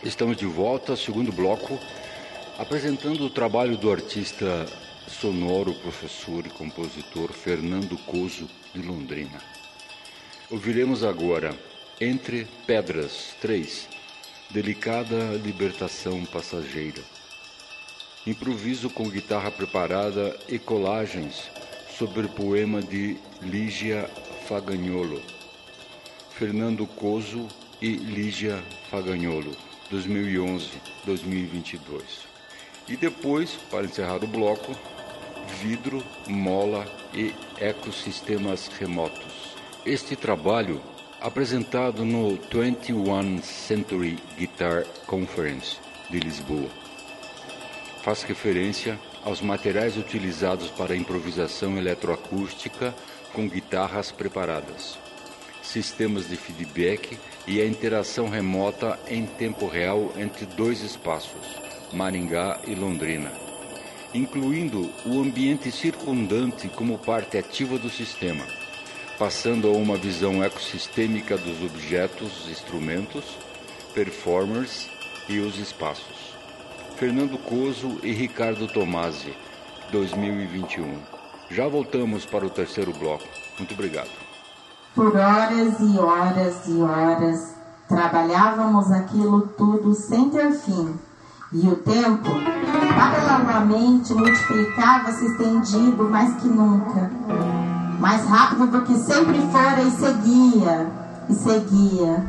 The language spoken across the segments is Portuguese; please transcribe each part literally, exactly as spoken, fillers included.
Estamos de volta, segundo bloco, apresentando o trabalho do artista sonoro, professor e compositor Fernando Coso, de Londrina. Ouviremos agora Entre Pedras três, Delicada Libertação Passageira. Improviso com guitarra preparada e colagens sobre poema de Lígia Fagagnolo. Fernando Coso e Lígia Fagagnolo, dois mil e onze a dois mil e vinte e dois. E depois, para encerrar o bloco, Vidro, Mola e Ecossistemas Remotos. Este trabalho, apresentado no twenty-first Century Guitar Conference de Lisboa, faz referência aos materiais utilizados para a improvisação eletroacústica com guitarras preparadas, sistemas de feedback e a interação remota em tempo real entre dois espaços, Maringá e Londrina, incluindo o ambiente circundante como parte ativa do sistema, passando a uma visão ecossistêmica dos objetos, instrumentos, performers e os espaços. Fernando Coso e Ricardo Tomasi, dois mil e vinte e um. Já voltamos para o terceiro bloco. Muito obrigado. Por horas e horas e horas, trabalhávamos aquilo tudo sem ter fim. E o tempo, paralelamente, multiplicava-se estendido mais que nunca. Mais rápido do que sempre fora e seguia, e seguia.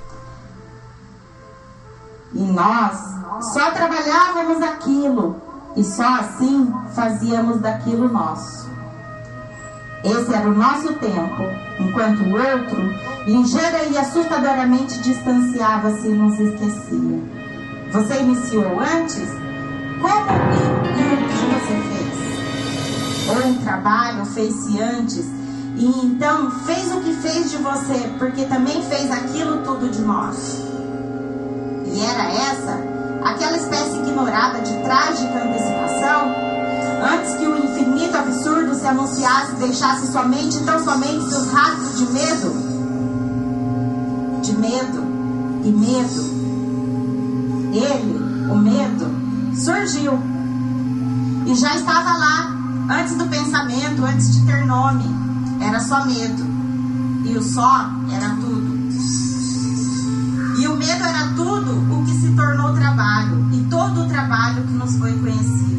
E nós só trabalhávamos aquilo, e só assim fazíamos daquilo nosso. Esse era o nosso tempo, enquanto o outro, ligeira e assustadoramente distanciava-se e nos esquecia. Você iniciou antes? Como e, e o que você fez? Ou um trabalho fez-se antes e então fez o que fez de você, porque também fez aquilo tudo de nós. E era essa, aquela espécie ignorada de trágica antecipação, antes que o infinito absurdo se anunciasse e deixasse somente, tão somente seus rastros de medo. De medo e medo. Ele, o medo, surgiu. E já estava lá, antes do pensamento, antes de ter nome. Era só medo. E o só era tudo. E o medo era tudo o que se tornou trabalho. E todo o trabalho que nos foi conhecido.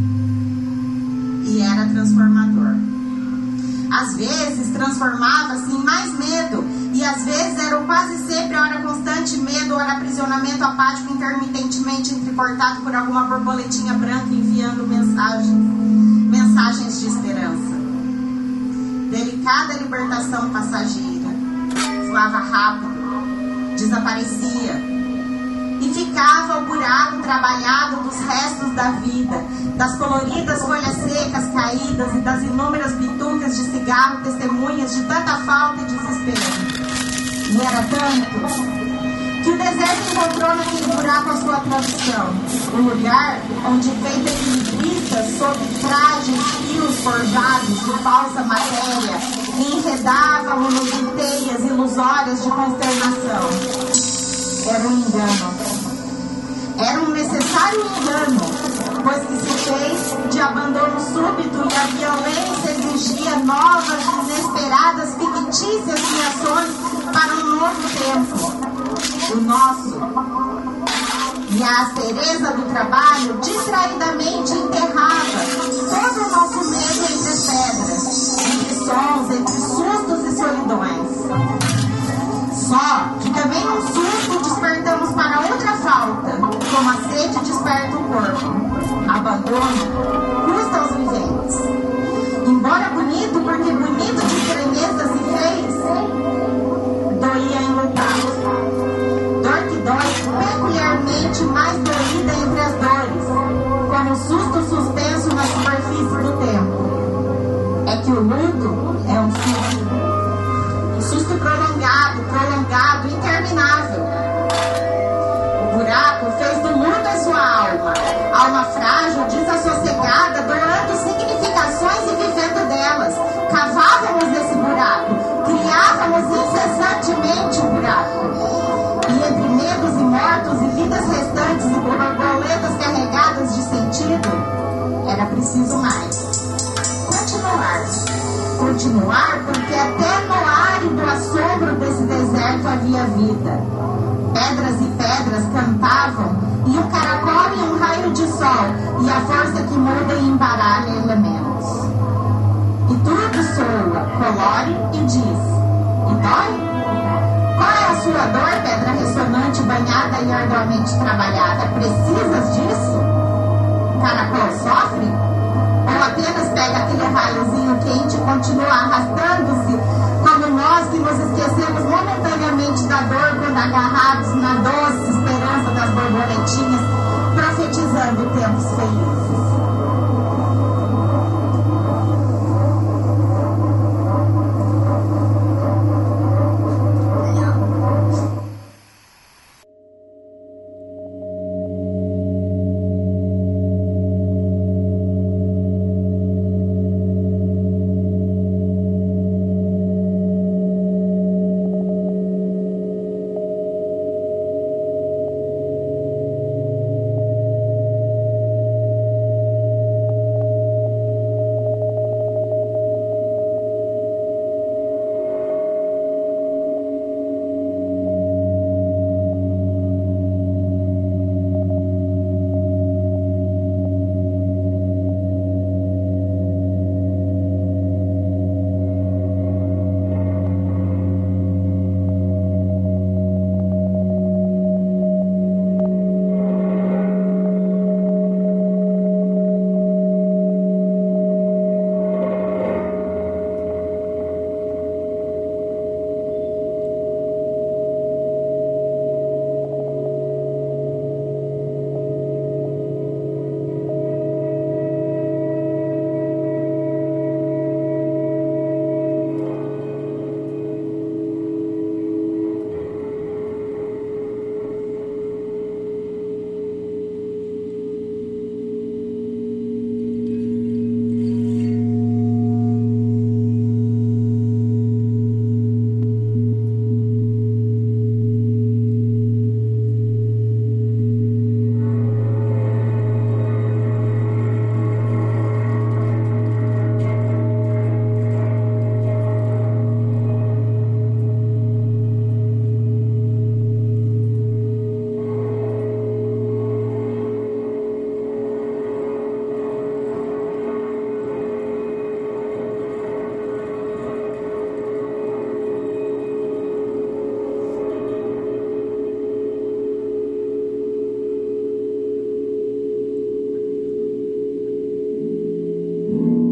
E era transformador. Às vezes transformava-se em mais medo, e às vezes era quase sempre ora constante medo, ora aprisionamento apático intermitentemente entrecortado por alguma borboletinha branca enviando mensagens, mensagens de esperança. Delicada libertação passageira, voava rápido, desaparecia. E ficava o buraco trabalhado dos restos da vida, das coloridas folhas secas caídas e das inúmeras bitucas de cigarro, testemunhas de tanta falta e desespero. E era tanto que o deserto encontrou naquele buraco a sua tradução, o lugar onde, feito equilibristas sob frágeis fios forjados de falsa matéria, enredávamos-nos em teias ilusórias de consternação. Era um engano. Era um necessário engano, pois que se fez de abandono súbito e a violência exigia novas, inesperadas, fictícias criações para um novo tempo, o nosso. E a aspereza do trabalho distraidamente enterrava todo o nosso medo entre pedras, entre sons, entre sustos e solidões. Só que também um susto despertamos para outra falta, como a sede desperta o corpo. Abandono custa aos viventes. Embora bonito, porque bonito de estranheza se fez, doía em lutar. Dor que dói peculiarmente mais doída entre as dores, como o susto suspenso na superfície do tempo. É que o luto é um susto. Um susto prolongado, prolongado, interminável. O buraco fez do luto a sua alma, alma frágil, desassossegada, doando significações e vivendo delas. Cavávamos esse buraco, criávamos incessantemente o buraco. E entre medos e mortos e vidas continuar porque até no árido assombro desse deserto havia vida. Pedras e pedras cantavam, e um caracol e um raio de sol, e a força que muda e embaralha elementos. E tudo soa, colore e diz: e dói? Qual é a sua dor, pedra ressonante, banhada e arduamente trabalhada? Precisas disso? O caracol sofre? Ou apenas pega aquele raiozinho quente e continua arrastando-se, como nós que nos esquecemos momentaneamente da dor quando agarrados na doce esperança das borboletinhas, profetizando tempos felizes? Thank you.